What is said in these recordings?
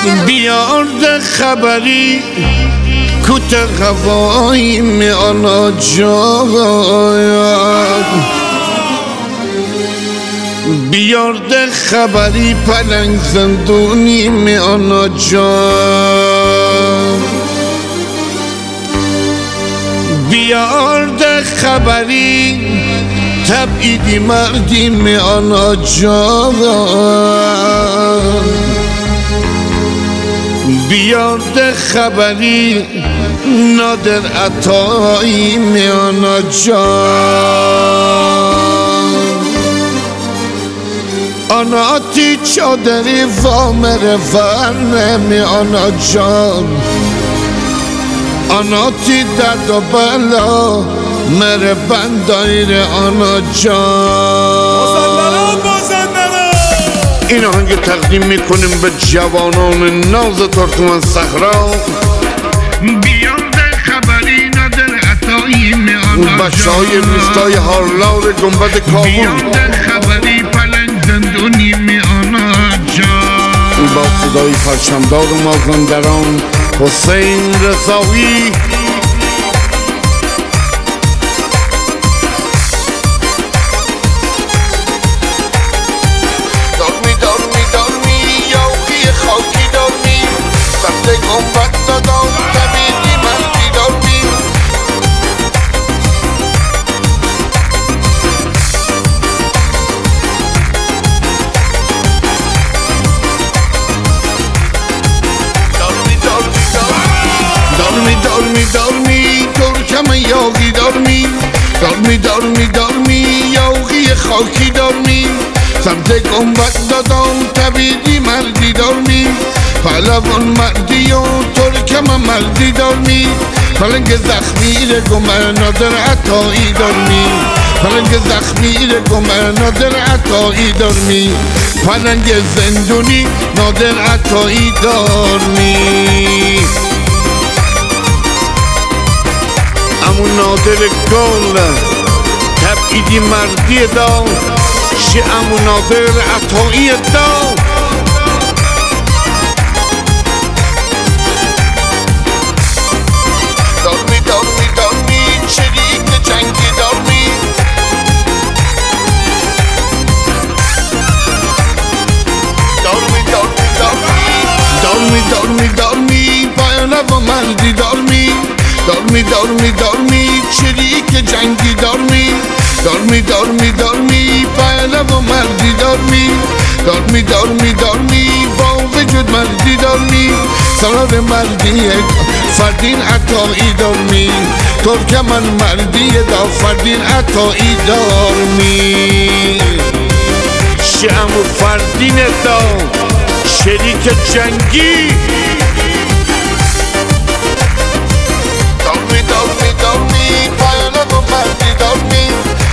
بیارده خبری کوت هوایی میانا جان بیارده خبری پلنگ زندونی میانا جان بیارده خبری تبعیدی مردی میانا جان بیارده خبری نادر عطایی میانا جان آناتی چادری وامر ورنه میانا جان آناتی درد و بلا مر بندایر آنا جان این آهنگ تقدیم میکنیم به جوانان ناز ترکمن صحرا بیارده خبری نادر عطایی میانا بچه های روستای هارلار گنبد کابل بیارده خبری پلنگ زندونی میانا جان با صدای پرچمدار مازندران حسین رضایی دارمی ترکم یاقی دارمی یاقی خاکی دارمی سمت گنبد دادم طبیعی مردی دارمی پهلوان مردی و ترکم مردی دارمی پلنگ زخمی رگم نادر عطایی دارمی پلنگ زخمی رگم نادر عطایی دارمی پلنگ زندونی نادر عطایی دارمی امون نادر گل تبعیدی مردی دا شه امون نادر عطایی دا دارمی شریک جنگی دارمی پایانه و مردی دارمی شریک جنگی دارمی پهله و مردی دارمی با وجود مردی دارمی سرار مردی فردین عطایی دارمی ترکمن مردی دا فردین عطایی دارمی شعم و فردین دا شریک جنگی دارمی پایانه و مردی دارمی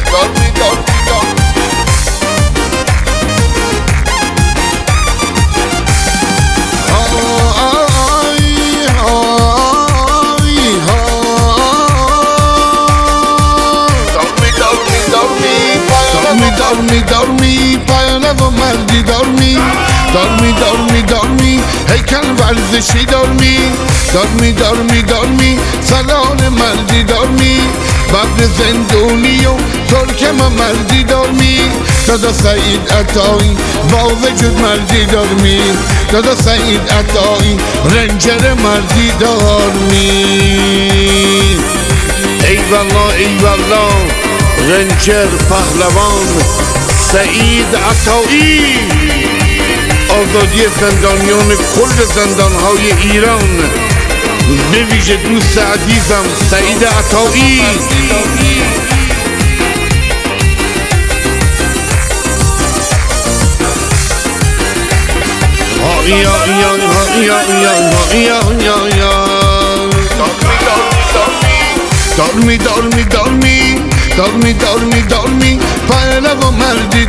دارمی پایانه و مردی دارمی هیکل ورزشی دارمی سلام مردی دارمی ببر زندونی و ترکم مردی دارمی دادا سعید عطایی با وجود مردی دارمی دادا سعید عطایی رنجر مردی دارمی ای والله رنجر پهلوان سعید عطایی آزادی زندانیان کل زندانهای ایران به ویژه دوست عزیزم سعید عطایی دارمی پهله و مردی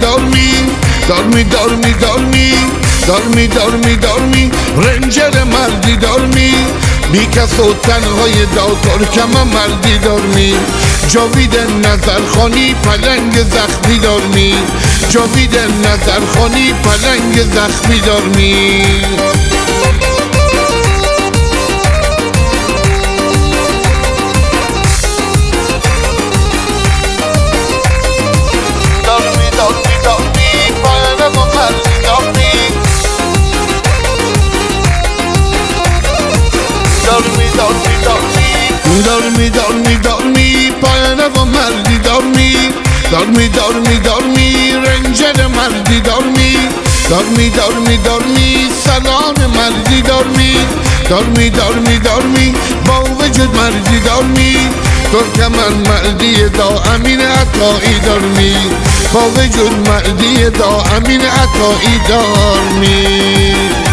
دارمی رنجر مردی دارمی بی کس و تنهای ترکم مردی دارمی جاوید نظرخانی پلنگ زخمی دارمی جاوید نظرخانی پلنگ زخمی دارمی دارمی پایانه و مردی دارمی رنجر مردی دارمی سلام مردی دارمی با وجود مردی ترکمن مردی دا امین عطایی دارمی با وجود مردی دا امین عطایی دارمی